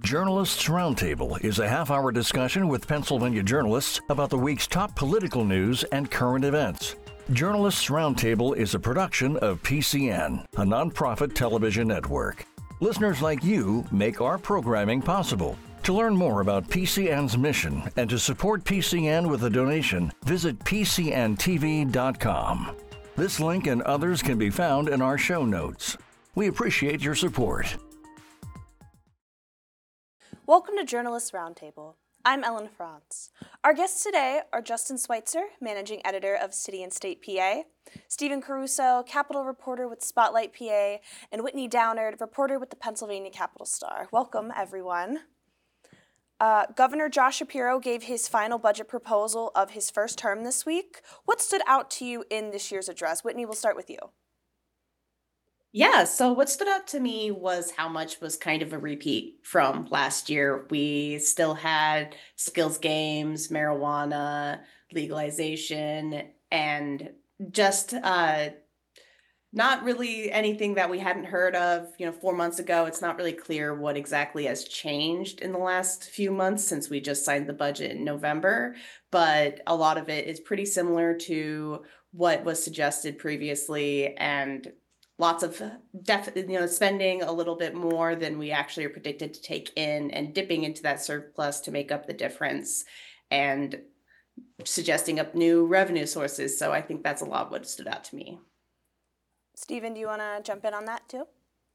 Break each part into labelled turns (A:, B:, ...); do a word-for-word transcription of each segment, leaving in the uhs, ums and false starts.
A: Journalists Roundtable is a half-hour discussion with Pennsylvania journalists about the week's top political news and current events. Journalists Roundtable is a production of P C N, a nonprofit television network. Listeners like you make our programming possible. To learn more about P C N's mission and to support P C N with a donation, visit p c n t v dot com. This link and others can be found in our show notes. We appreciate your support.
B: Welcome to Journalists Roundtable. I'm Ellen Franz. Our guests today are Justin Schweitzer, Managing Editor of City and State P A, Stephen Caruso, Capitol reporter with Spotlight P A, and Whitney Downard, reporter with the Pennsylvania Capital Star. Welcome, everyone. Uh, Governor Josh Shapiro gave his final budget proposal of his first term this week. What stood out to you in this year's address? Whitney, we'll start with you.
C: Yeah, so what stood out to me was how much was kind of a repeat from last year. We still had skills games, marijuana, legalization, and just uh, not really anything that we hadn't heard of, you know, four months ago. It's not really clear what exactly has changed in the last few months since we just signed the budget in November, but a lot of it is pretty similar to what was suggested previously, and lots of def, you know, spending a little bit more than we actually are predicted to take in and dipping into that surplus to make up the difference and suggesting up new revenue sources. So I think that's a lot of what stood out to me.
B: Stephen, do you want to jump in on that too?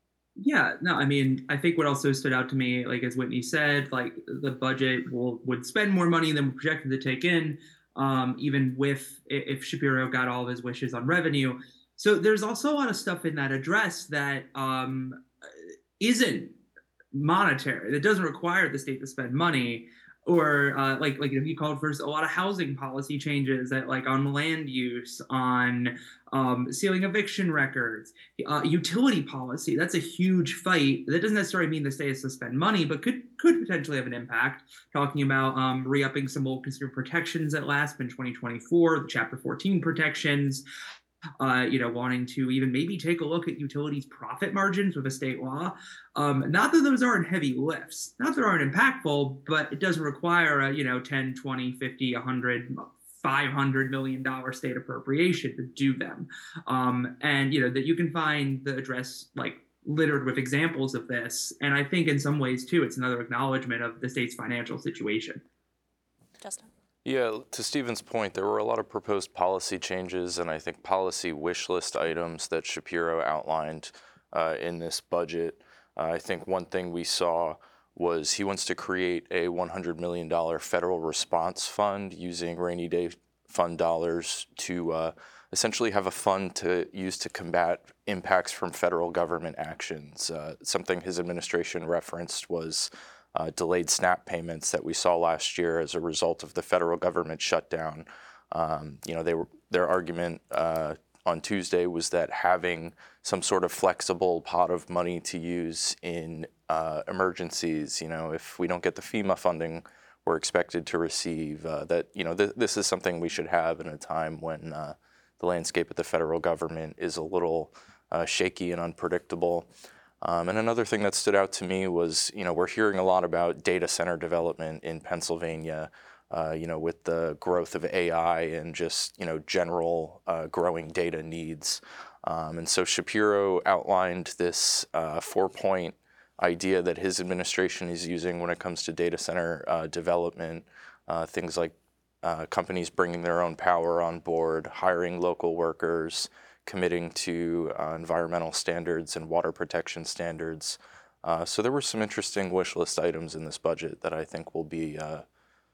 D: Yeah, no, I mean, I think what also stood out to me, like as Whitney said, like the budget will would spend more money than we projected to take in, um, even with if Shapiro got all of his wishes on revenue. So there's also a lot of stuff in that address that um, isn't monetary, that doesn't require the state to spend money, or uh, like like if he called for a lot of housing policy changes that like on land use, on um, sealing eviction records, uh, utility policy. That's a huge fight. That doesn't necessarily mean the state has to spend money, but could could potentially have an impact. Talking about um, re-upping some old consumer protections that last in twenty twenty-four, the Chapter fourteen protections. Uh, you know, wanting to even maybe take a look at utilities profit margins with a state law. Um, not that those aren't heavy lifts, not that they aren't impactful, but it doesn't require a, you know, ten, twenty, fifty, one hundred, five hundred million dollars state appropriation to do them. Um, and, you know, that you can find the address like littered with examples of this. And I think in some ways, too, it's another acknowledgement of the state's financial situation.
B: Justin.
E: Yeah, to Stephen's point, there were a lot of proposed policy changes and I think policy wish list items that Shapiro outlined uh, in this budget. Uh, I think one thing we saw was he wants to create a one hundred million dollars federal response fund using rainy day fund dollars to uh, essentially have a fund to use to combat impacts from federal government actions. Uh, something his administration referenced was Uh, delayed SNAP payments that we saw last year as a result of the federal government shutdown. Um, you know, they were, their argument uh, on Tuesday was that having some sort of flexible pot of money to use in uh, emergencies, you know, if we don't get the FEMA funding we're expected to receive, uh, that, you know, th- this is something we should have in a time when uh, the landscape of the federal government is a little uh, shaky and unpredictable. Um, and another thing that stood out to me was, you know, we're hearing a lot about data center development in Pennsylvania, uh, you know, with the growth of A I and just, you know, general uh, growing data needs. Um, and so Shapiro outlined this uh, four-point idea that his administration is using when it comes to data center uh, development, uh, things like uh, companies bringing their own power on board, hiring local workers, committing to uh, environmental standards and water protection standards. Uh, so there were some interesting wish list items in this budget that I think will be uh,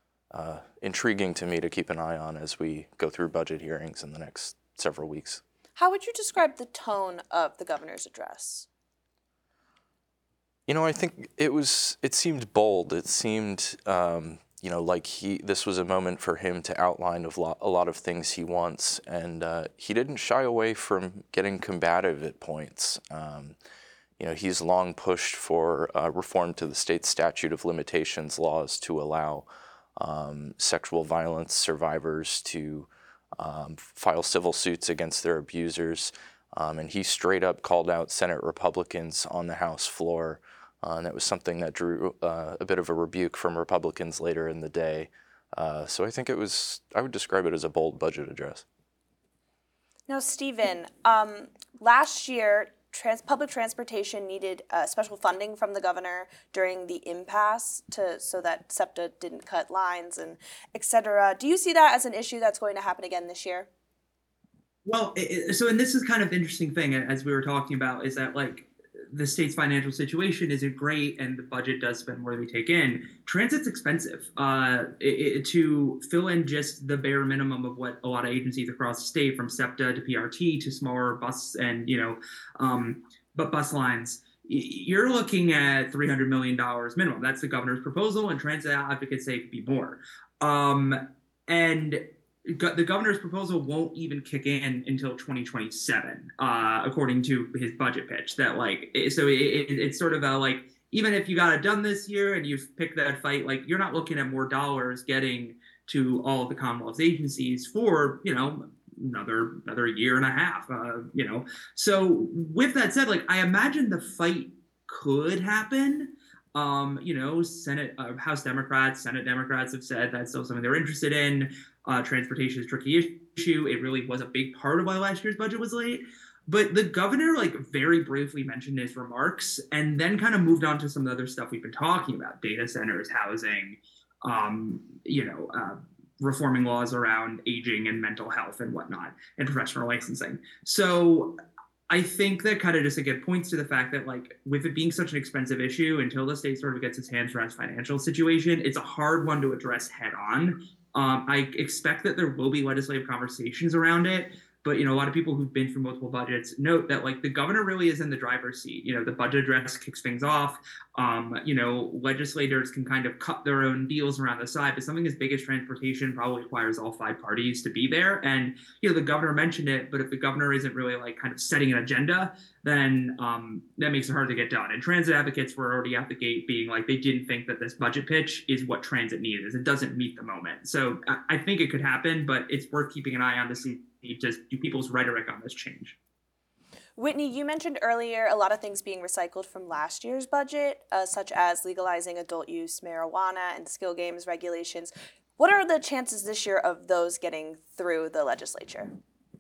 E: uh, intriguing to me to keep an eye on as we go through budget hearings in the next several weeks.
B: How would you describe the tone of the governor's address?
E: You know, I think it was, it seemed bold. It seemed, um, you know, like he, this was a moment for him to outline of lo- a lot of things he wants, and uh, he didn't shy away from getting combative at points. Um, you know, he's long pushed for uh, reform to the state statute of limitations laws to allow um, sexual violence survivors to um, file civil suits against their abusers, um, and he straight up called out Senate Republicans on the House floor Uh, and that was something that drew uh, a bit of a rebuke from Republicans later in the day. Uh, so I think it was, I would describe it as a bold budget address.
B: Now, Stephen, um, last year, trans- public transportation needed uh, special funding from the governor during the impasse to so that SEPTA didn't cut lines and et cetera. Do you see that as an issue that's going to happen again this year?
D: Well, it, so, and this is kind of the interesting thing, as we were talking about, is that, like, the state's financial situation isn't great and the budget does spend more than we take in. Transit's expensive. Uh, it, it, to fill in just the bare minimum of what a lot of agencies across the state, from SEPTA to P R T to smaller bus and, you know, um, but bus lines, you're looking at three hundred million dollars minimum. That's the governor's proposal, and transit advocates say it could be more. Um, and the governor's proposal won't even kick in until twenty twenty-seven, uh, according to his budget pitch. That like, so it, it, it's sort of a like, even if you got it done this year and you've picked that fight, like you're not looking at more dollars getting to all of the Commonwealth's agencies for, you know, another another year and a half, uh, you know. So with that said, like I imagine the fight could happen. Um, you know, Senate, uh, House Democrats, Senate Democrats have said that's still something they're interested in. Uh, transportation is a tricky issue. It really was a big part of why last year's budget was late. But the governor, like, very briefly mentioned in his remarks and then kind of moved on to some of the other stuff we've been talking about: data centers, housing, um, you know, uh, reforming laws around aging and mental health and whatnot, and professional licensing. So I think that kind of just again points to the fact that, like, with it being such an expensive issue, until the state sort of gets its hands around its financial situation, it's a hard one to address head on. Um, I expect that there will be legislative conversations around it. But, you know, a lot of people who've been through multiple budgets note that, like, the governor really is in the driver's seat. You know, the budget address kicks things off. Um, you know, legislators can kind of cut their own deals around the side, but something as big as transportation probably requires all five parties to be there. And, you know, the governor mentioned it, but if the governor isn't really, like, kind of setting an agenda, then um, that makes it hard to get done. And transit advocates were already at the gate being like, they didn't think that this budget pitch is what transit needed. It doesn't meet the moment. So I, I think it could happen, but it's worth keeping an eye on to see just do people's rhetoric on this change.
B: Whitney, you mentioned earlier a lot of things being recycled from last year's budget, uh, such as legalizing adult use marijuana and skill games regulations. What are the chances this year of those getting through the legislature?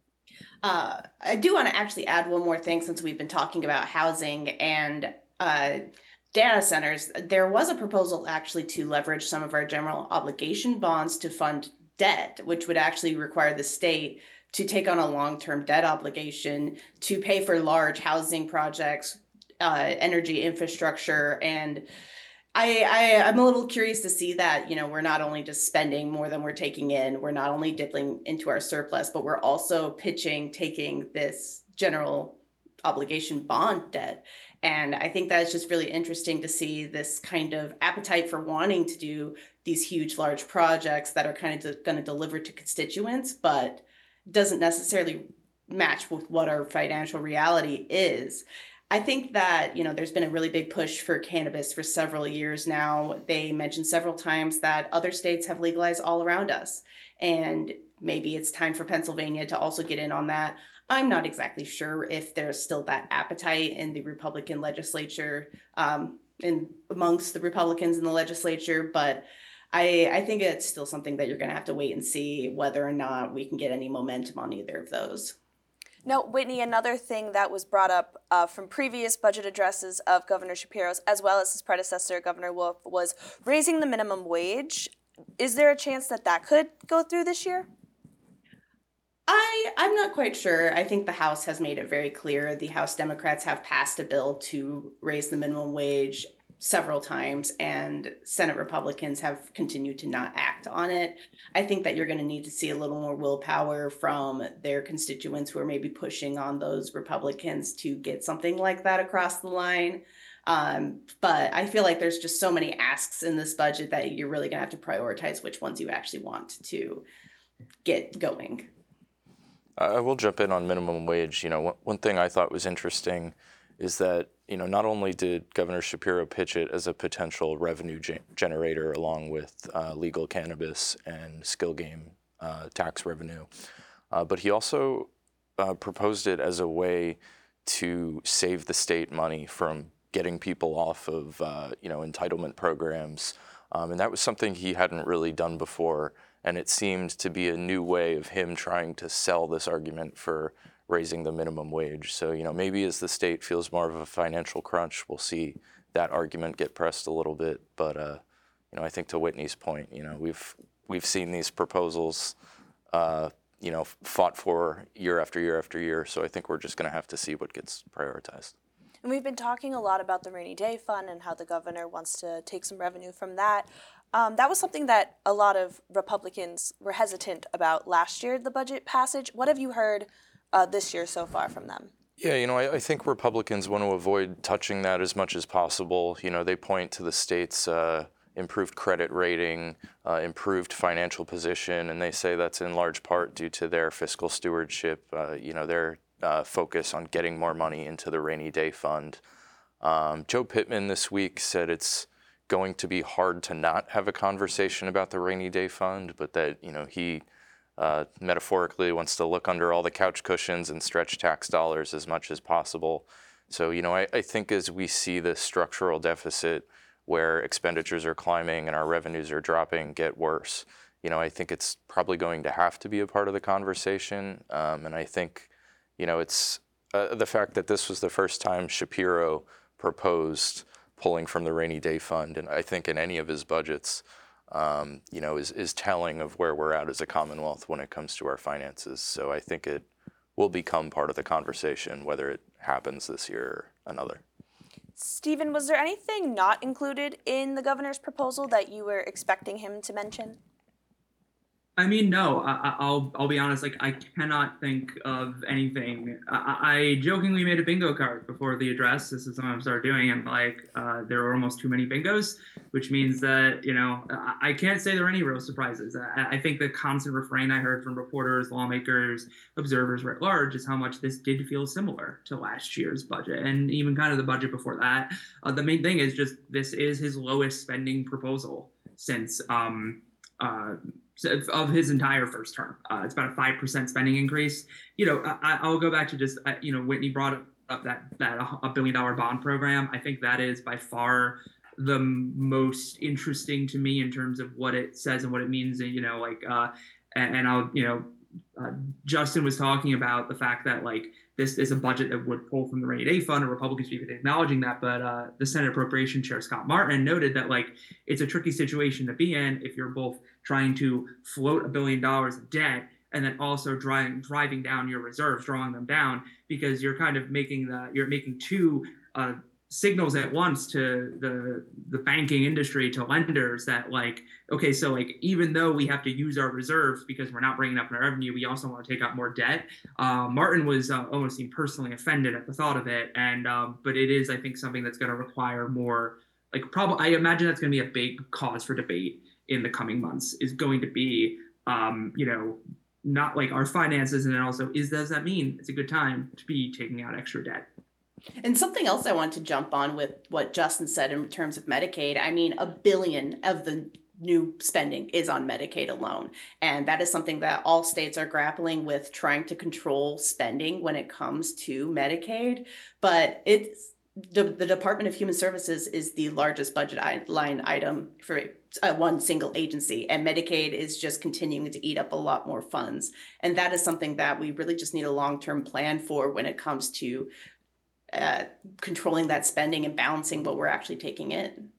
C: Uh, I do want to actually add one more thing, since we've been talking about housing and uh, data centers. There was a proposal actually to leverage some of our general obligation bonds to fund debt, which would actually require the state to take on a long-term debt obligation to pay for large housing projects, uh, energy infrastructure. And I, I, I'm a little curious to see that, you know, we're not only just spending more than we're taking in, we're not only dipping into our surplus, but we're also pitching, taking this general obligation bond debt. And I think that's just really interesting to see this kind of appetite for wanting to do these huge, large projects that are kind of de- going to deliver to constituents, but doesn't necessarily match with what our financial reality is. I think that, you know, there's been a really big push for cannabis for several years now. They mentioned several times that other states have legalized all around us, and maybe it's time for Pennsylvania to also get in on that. I'm not exactly sure if there's still that appetite in the Republican legislature, um, in amongst the Republicans in the legislature, but I, I think it's still something that you're going to have to wait and see whether or not we can get any momentum on either of those.
B: Now, Whitney, another thing that was brought up uh, from previous budget addresses of Governor Shapiro's, as well as his predecessor, Governor Wolf, was raising the minimum wage. Is there a chance that that could go through this year?
C: I, I'm not quite sure. I think the House has made it very clear. The House Democrats have passed a bill to raise the minimum wage several times, and Senate Republicans have continued to not act on it. I think that you're going to need to see a little more willpower from their constituents who are maybe pushing on those Republicans to get something like that across the line. Um, but I feel like there's just so many asks in this budget that you're really going to have to prioritize which ones you actually want to get going.
E: I will jump in on minimum wage. You know, one, one thing I thought was interesting is that, you know, not only did Governor Shapiro pitch it as a potential revenue ge- generator along with uh, legal cannabis and skill game uh, tax revenue, uh, but he also uh, proposed it as a way to save the state money from getting people off of, uh, you know, entitlement programs. Um, and that was something he hadn't really done before. And it seemed to be a new way of him trying to sell this argument for raising the minimum wage. So, you know, maybe as the state feels more of a financial crunch, we'll see that argument get pressed a little bit. But, uh, you know, I think to Whitney's point, you know, we've we've seen these proposals, uh, you know, fought for year after year after year. So I think we're just going to have to see what gets prioritized.
B: And we've been talking a lot about the rainy day fund and how the governor wants to take some revenue from that. Um, that was something that a lot of Republicans were hesitant about last year, the budget passage. What have you heard uh, this year so far from them?
E: Yeah, you know, I, I think Republicans want to avoid touching that as much as possible. You know, they point to the state's uh, improved credit rating, uh, improved financial position, and they say that's in large part due to their fiscal stewardship, uh, you know, their uh, focus on getting more money into the rainy day fund. Um, Joe Pittman this week said it's going to be hard to not have a conversation about the rainy day fund, but that, you know, he uh, metaphorically wants to look under all the couch cushions and stretch tax dollars as much as possible. So, you know, I, I think as we see the structural deficit where expenditures are climbing and our revenues are dropping get worse, you know, I think it's probably going to have to be a part of the conversation. Um, and I think, you know, it's uh, the fact that this was the first time Shapiro proposed pulling from the rainy day fund, and I think in any of his budgets, um, you know, is, is telling of where we're at as a Commonwealth when it comes to our finances. So I think it will become part of the conversation, whether it happens this year or another.
B: Stephen, was there anything not included in the governor's proposal that you were expecting him to mention?
D: I mean, no, I, I'll I'll be honest. Like, I cannot think of anything. I, I jokingly made a bingo card before the address. This is something I started doing, and like, uh, there were almost too many bingos, which means that, you know, I, I can't say there are any real surprises. I, I think the constant refrain I heard from reporters, lawmakers, observers writ large is how much this did feel similar to last year's budget, and even kind of the budget before that. Uh, the main thing is just this is his lowest spending proposal since. Um, uh, of his entire first term. Uh, it's about a five percent spending increase. You know, I, I'll go back to just, uh, you know, Whitney brought up that, that a billion dollar bond program. I think that is by far the most interesting to me in terms of what it says and what it means. And, you know, like, uh, and, and I'll, you know, uh, Justin was talking about the fact that like this is a budget that would pull from the rainy day fund, and Republicans have been acknowledging that. But uh, the Senate Appropriation Chair Scott Martin noted that like it's a tricky situation to be in if you're both trying to float a billion dollars of debt and then also driving driving down your reserves, drawing them down, because you're kind of making the you're making two uh, signals at once to the the banking industry, to lenders, that like, okay, so like even though we have to use our reserves because we're not bringing up our revenue, we also want to take out more debt. Uh, Martin was uh, almost seemed personally offended at the thought of it, and um, but it is, I think, something that's going to require more. Like, probably, I imagine that's going to be a big cause for debate in the coming months. Is going to be, um, you know, not like our finances, and then also is does that mean it's a good time to be taking out extra debt?
C: And something else I want to jump on with what Justin said in terms of Medicaid. I mean, a billion of the new spending is on Medicaid alone. And that is something that all states are grappling with, trying to control spending when it comes to Medicaid. But it's the, the Department of Human Services is the largest budget I- line item for uh, one single agency, and Medicaid is just continuing to eat up a lot more funds. And that is something that we really just need a long-term plan for when it comes to Uh, controlling that spending and balancing what we're actually taking in.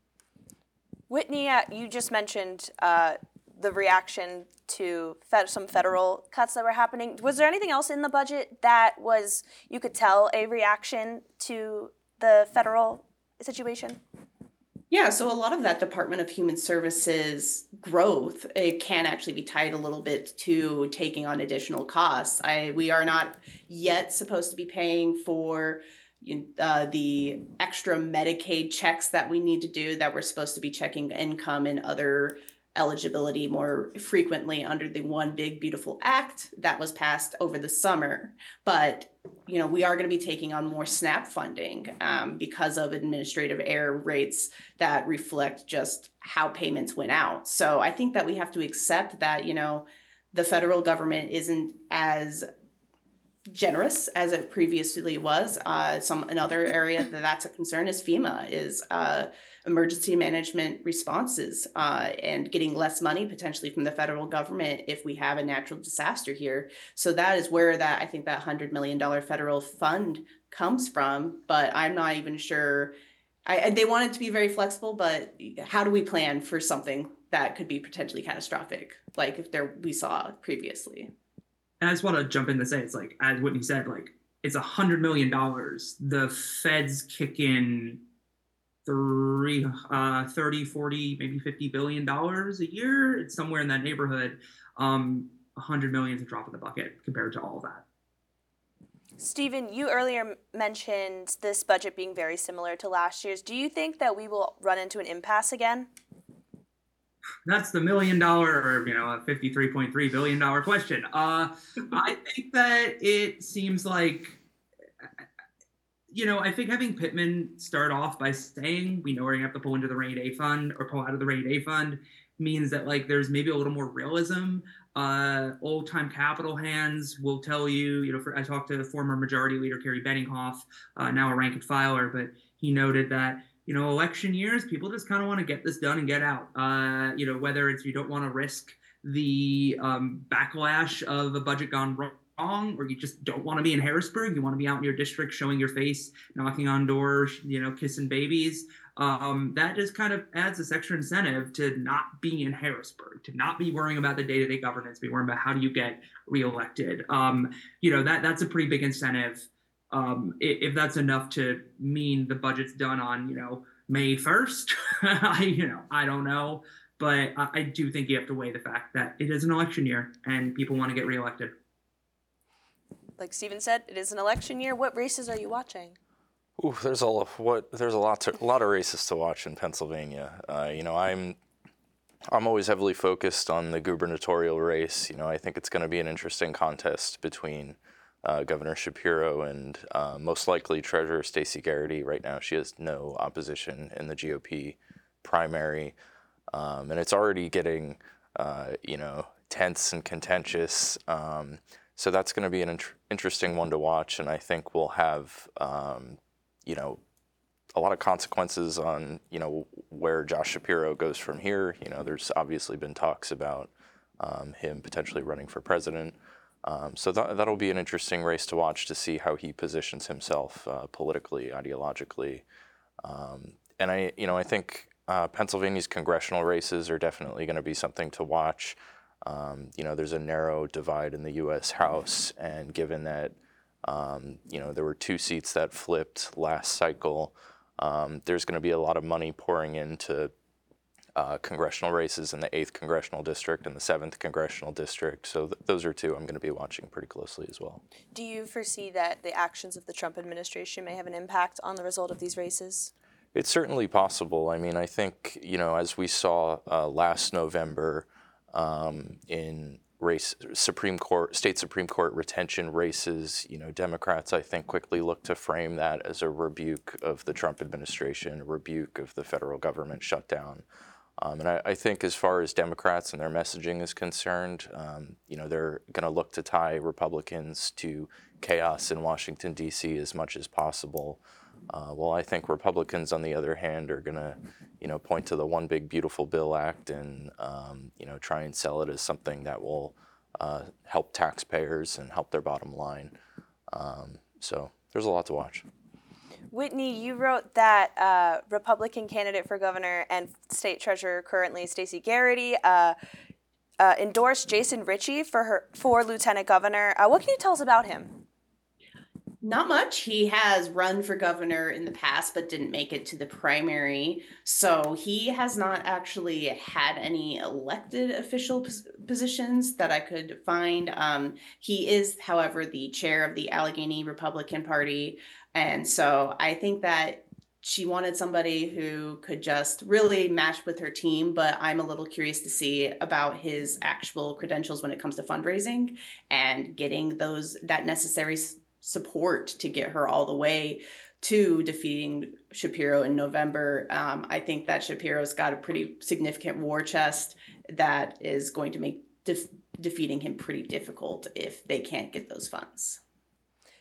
B: Whitney, uh, you just mentioned uh, the reaction to fed- some federal cuts that were happening. Was there anything else in the budget that was, you could tell, a reaction to the federal situation?
C: Yeah, so a lot of that Department of Human Services growth, it can actually be tied a little bit to taking on additional costs. I we are not yet supposed to be paying for uh, the extra Medicaid checks that we need to do, that we're supposed to be checking income and other eligibility more frequently under the One Big Beautiful Act that was passed over the summer. But, you know, we are going to be taking on more SNAP funding um, because of administrative error rates that reflect just how payments went out. So I think that we have to accept that, you know, the federal government isn't as generous as it previously was. Uh, some another area that that's a concern is FEMA, is uh, emergency management responses uh, and getting less money potentially from the federal government if we have a natural disaster here. So that is where that I think that one hundred million dollars federal fund comes from, but I'm not even sure. I, they want it to be very flexible, but how do we plan for something that could be potentially catastrophic, like if there we saw previously?
D: And I just want to jump in to say, it's like, as Whitney said, like, it's a hundred million dollars. The feds kick in three, uh, thirty, forty, maybe fifty billion dollars a year. It's somewhere in that neighborhood. Um, a hundred million is a drop in the bucket compared to all of that.
B: Stephen, you earlier mentioned this budget being very similar to last year's. Do you think that we will run into an impasse again?
D: That's the million dollar, or you know, a fifty-three point three billion dollar question. Uh, I think that it seems like, you know, I think having Pittman start off by saying we know we're gonna have to pull into the rainy day fund or pull out of the rainy day fund means that like there's maybe a little more realism. Uh, old time Capitol hands will tell you, you know, for, I talked to former Majority Leader Kerry Benninghoff, uh, now a rank and filer, but he noted that, you know, election years, people just kind of want to get this done and get out. Uh, you know, whether it's you don't want to risk the um, backlash of a budget gone wrong, or you just don't want to be in Harrisburg, you want to be out in your district showing your face, knocking on doors, you know, kissing babies. Um, that just kind of adds this extra incentive to not be in Harrisburg, to not be worrying about the day-to-day governance, be worrying about how do you get reelected. Um, you know, that that's a pretty big incentive. Um, if, if that's enough to mean the budget's done on, you know, May first, I, you know, I don't know. But I, I do think you have to weigh the fact that it is an election year and people want to get reelected.
B: Like Stephen said, it is an election year. What races are you watching?
E: Ooh, there's a what there's a lot to, a lot of races to watch in Pennsylvania. Uh, you know, I'm I'm always heavily focused on the gubernatorial race. You know, I think it's going to be an interesting contest between uh, Governor Shapiro and uh, most likely Treasurer Stacey Garrity. Right now, she has no opposition in the G O P primary, um, and it's already getting uh, you know tense and contentious. Um, so that's going to be an int- interesting one to watch, and I think we'll have. Um, you know, a lot of consequences on, you know, where Josh Shapiro goes from here. You know, there's obviously been talks about um, him potentially running for president. Um, so that, that'll be an interesting race to watch to see how he positions himself uh, politically, ideologically. Um, and I, you know, I think uh, Pennsylvania's congressional races are definitely going to be something to watch. Um, you know, there's a narrow divide in the U S House, and given that Um, you know, there were two seats that flipped last cycle. Um, there's going to be a lot of money pouring into uh, congressional races in the eighth Congressional District and the seventh Congressional District. So th- those are two I'm going to be watching pretty closely as well.
B: Do you foresee that the actions of the Trump administration may have an impact on the result of these races?
E: It's certainly possible. I mean, I think, you know, as we saw uh, last November um, in race Supreme Court, state Supreme Court retention races, you know, Democrats, I think, quickly looked to frame that as a rebuke of the Trump administration, a rebuke of the federal government shutdown. Um, and I, I think as far as Democrats and their messaging is concerned, um, you know, they're going to look to tie Republicans to chaos in Washington, D C as much as possible. Uh, well, I think Republicans, on the other hand, are going to, you know, point to the One Big Beautiful Bill Act and, um, you know, try and sell it as something that will uh, help taxpayers and help their bottom line. Um, so there's a lot to watch.
B: Whitney, you wrote that uh, Republican candidate for governor and state treasurer currently, Stacey Garrity, uh, uh, endorsed Jason Ritchie for her for lieutenant governor. Uh, what can you tell us about him?
C: Not much. He has run for governor in the past, but didn't make it to the primary. So he has not actually had any elected official pos- positions that I could find. Um, he is, however, the chair of the Allegheny Republican Party. And so I think that she wanted somebody who could just really match with her team, but I'm a little curious to see about his actual credentials when it comes to fundraising and getting those that necessary support to get her all the way to defeating Shapiro in November. Um, I think that Shapiro's got a pretty significant war chest that is going to make def- defeating him pretty difficult if they can't get those funds.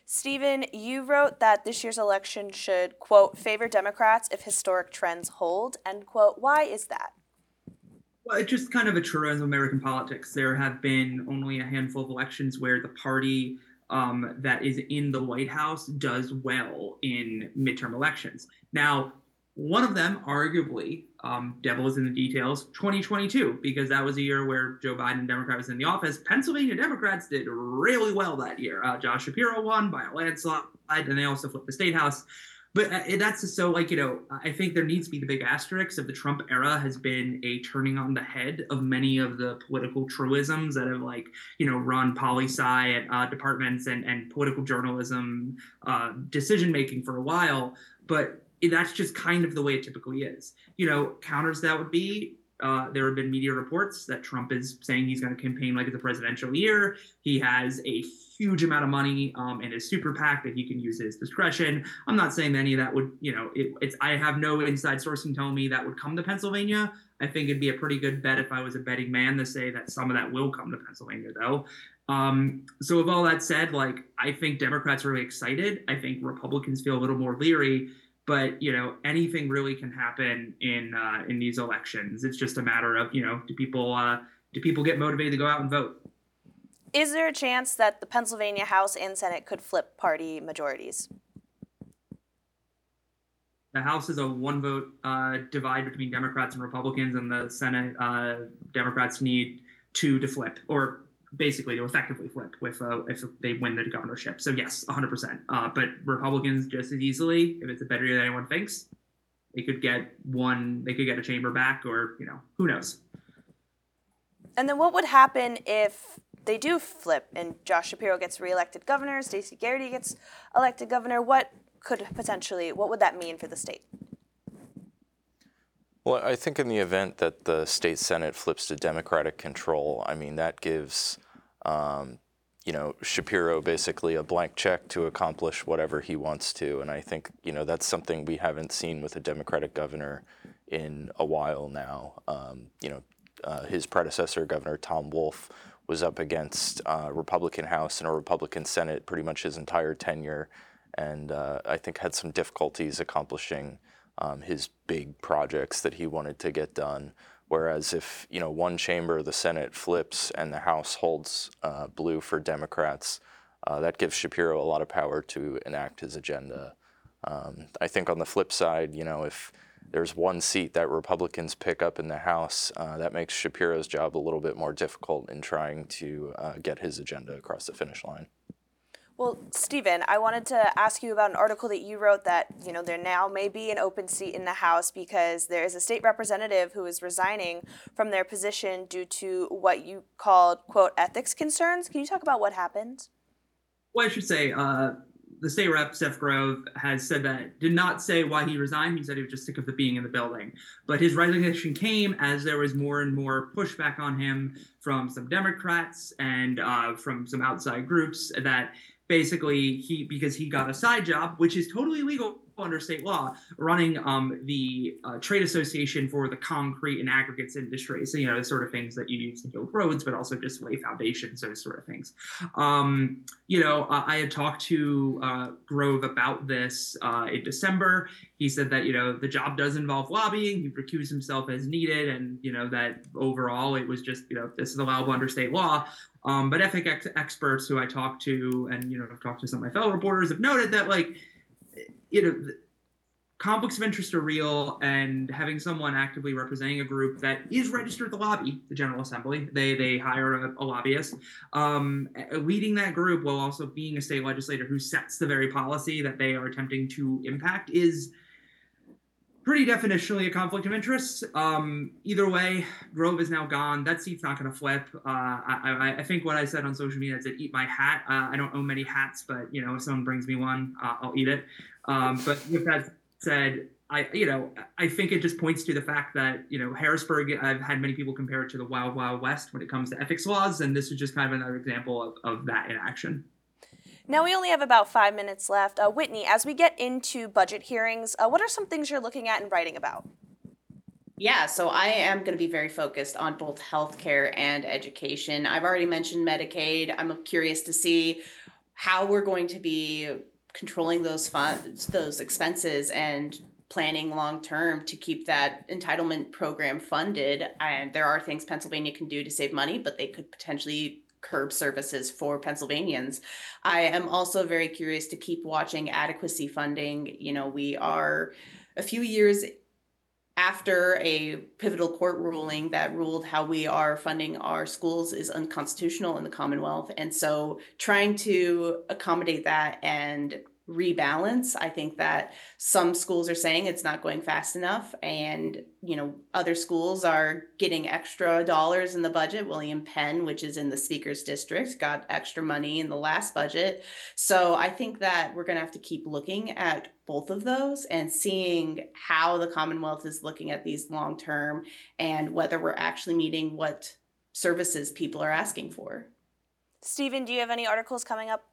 B: Stephen, you wrote that this year's election should, quote, favor Democrats if historic trends hold, end quote. Why is that?
D: Well, it's just kind of a truism of American politics. There have been only a handful of elections where the party um, that is in the White House does well in midterm elections. Now, one of them, arguably, um, devil is in the details, twenty twenty-two, because that was a year where Joe Biden, Democrat, was in the office. Pennsylvania Democrats did really well that year. Uh, Josh Shapiro won by a landslide, and they also flipped the state house. But uh, that's just so, like, you know, I think there needs to be the big asterisk of the Trump era has been a turning on the head of many of the political truisms that have, like, you know, run poli-sci at uh, departments and, and political journalism uh, decision-making for a while. But that's just kind of the way it typically is. You know, counters that would be, uh, there have been media reports that Trump is saying he's going to campaign like it's a presidential year. He has a huge amount of money um, in his super PAC that he can use at his discretion. I'm not saying that any of that would, you know, it, it's, I have no inside sourcing telling me that would come to Pennsylvania. I think it'd be a pretty good bet if I was a betting man to say that some of that will come to Pennsylvania, though. Um, so with all that said, like, I think Democrats are really excited. I think Republicans feel a little more leery. But, you know, anything really can happen in uh, in these elections. It's just a matter of, you know, do people uh, do people get motivated to go out and vote?
B: Is there a chance that the Pennsylvania House and Senate could flip party majorities?
D: The House is a one vote uh, divide between Democrats and Republicans, and the Senate uh, Democrats need two to flip, or basically to effectively flip with uh, if they win the governorship. So yes, one hundred percent. Uh, but Republicans just as easily, if it's a better year than anyone thinks, they could get one, they could get a chamber back, or, you know, who knows.
B: And then what would happen if they do flip and Josh Shapiro gets reelected governor, Stacey Garrity gets elected governor? What could potentially, what would that mean for the state?
E: Well, I think in the event that the state Senate flips to Democratic control, I mean, that gives, um, you know, Shapiro basically a blank check to accomplish whatever he wants to. And I think, you know, that's something we haven't seen with a Democratic governor in a while now. Um, you know, uh, his predecessor, Governor Tom Wolf, was up against a Republican House and a Republican Senate pretty much his entire tenure. And uh, I think had some difficulties accomplishing Um, his big projects that he wanted to get done. Whereas if, you know, one chamber, the Senate flips and the House holds uh, blue for Democrats, uh, that gives Shapiro a lot of power to enact his agenda. Um, I think on the flip side, you know, if there's one seat that Republicans pick up in the House, uh, that makes Shapiro's job a little bit more difficult in trying to uh, get his agenda across the finish line.
B: Well, Stephen, I wanted to ask you about an article that you wrote that, you know, there now may be an open seat in the House because there is a state representative who is resigning from their position due to what you called, quote, ethics concerns. Can you talk about what happened?
D: Well, I should say, uh, the state rep, Seth Grove, has said that, did not say why he resigned. He said he was just sick of the being in the building. But his resignation came as there was more and more pushback on him from some Democrats and uh, from some outside groups that basically he, because he got a side job, which is totally legal under state law, running um, the uh, trade association for the concrete and aggregates industry. So, you know, the sort of things that you use to build roads, but also just lay foundations, those sort of things. Um, you know, uh, I had talked to uh, Grove about this uh, in December. He said that, you know, the job does involve lobbying. He recused himself as needed. And, you know, that overall it was just, you know, this is allowable under state law. Um, but ethic ex- experts who I talked to, and, you know, I've talked to some of my fellow reporters, have noted that, like, you know, conflicts of interest are real, and having someone actively representing a group that is registered at the lobby, the General Assembly, they they hire a, a lobbyist, um, leading that group while also being a state legislator who sets the very policy that they are attempting to impact is pretty definitionally a conflict of interest. Um, either way, Grove is now gone. That seat's not going to flip. Uh, I, I, I think what I said on social media is to eat my hat. Uh, I don't own many hats, but, you know, if someone brings me one, uh, I'll eat it. Um, but with that said, I, you know, I think it just points to the fact that, you know, Harrisburg, I've had many people compare it to the Wild Wild West when it comes to ethics laws, and this is just kind of another example of, of that in action.
B: Now we only have about five minutes left. Uh, Whitney, as we get into budget hearings, uh, what are some things you're looking at and writing about?
C: Yeah, so I am going to be very focused on both healthcare and education. I've already mentioned Medicaid. I'm curious to see how we're going to be controlling those funds, those expenses, and planning long term to keep that entitlement program funded. And there are things Pennsylvania can do to save money, but they could potentially curb services for Pennsylvanians. I am also very curious to keep watching adequacy funding. You know, we are a few years after a pivotal court ruling that ruled how we are funding our schools is unconstitutional in the Commonwealth. And so trying to accommodate that and rebalance, I think that some schools are saying it's not going fast enough, and you know, other schools are getting extra dollars in the budget. William Penn, which is in the Speaker's district, got extra money in the last budget. So I think that we're going to have to keep looking at both of those and seeing how the Commonwealth is looking at these long term and whether we're actually meeting what services people are asking for.
B: Stephen, do you have any articles coming up?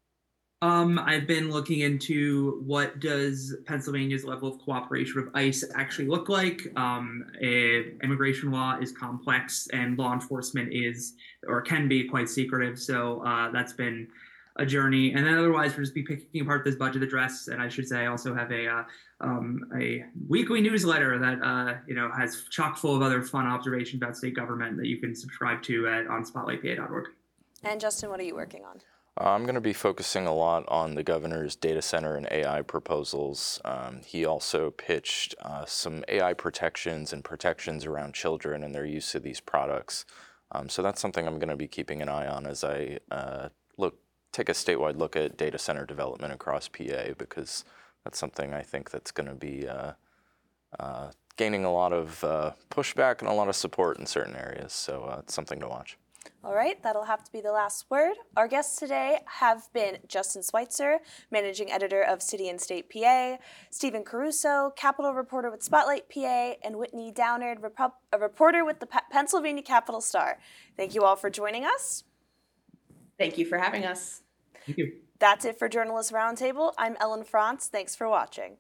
D: Um, I've been looking into what does Pennsylvania's level of cooperation with ICE actually look like. Um, a, immigration law is complex and law enforcement is or can be quite secretive. So uh, that's been a journey. And then otherwise, we'll just be picking apart this budget address. And I should say I also have a uh, um, a weekly newsletter that uh, you know has chock full of other fun observations about state government that you can subscribe to at on spotlight p a dot org.
B: And Justin, what are you working on?
E: I'm going to be focusing a lot on the governor's data center and A I proposals. Um, he also pitched uh, some A I protections and protections around children and their use of these products. Um, so that's something I'm going to be keeping an eye on as I uh, look, take a statewide look at data center development across P A, because that's something I think that's going to be uh, uh, gaining a lot of uh, pushback and a lot of support in certain areas. So uh, it's something to watch.
B: All right, that'll have to be the last word. Our guests today have been Justin Schweitzer, Managing Editor of City and State P A, Stephen Caruso, Capitol Reporter with Spotlight P A, and Whitney Downard, Repu- a reporter with the P- Pennsylvania Capital Star. Thank you all for joining us.
C: Thank you for having us.
D: Thank you.
B: That's it for Journalist Roundtable. I'm Ellen Franz. Thanks for watching.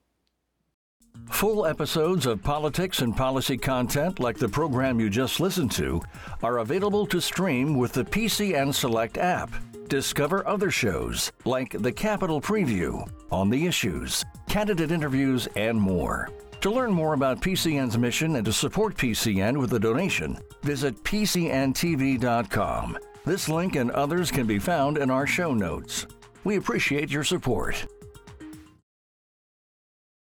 A: Full episodes of politics and policy content like the program you just listened to are available to stream with the P C N Select app. Discover other shows like the Capitol Preview, On the Issues, candidate interviews, and more. To learn more about P C N's mission and to support P C N with a donation, visit p c n t v dot com. This link and others can be found in our show notes. We appreciate your support.